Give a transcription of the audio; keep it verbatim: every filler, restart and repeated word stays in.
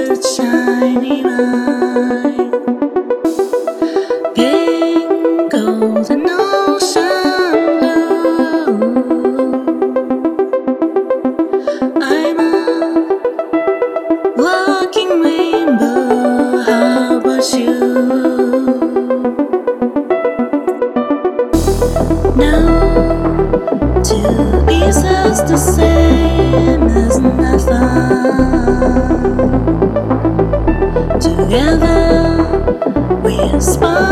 such shiny mind. Pink, golden ocean blue. I'm a walking rainbow. How about you? Now, two pieces the same as nothing. Together we aspire.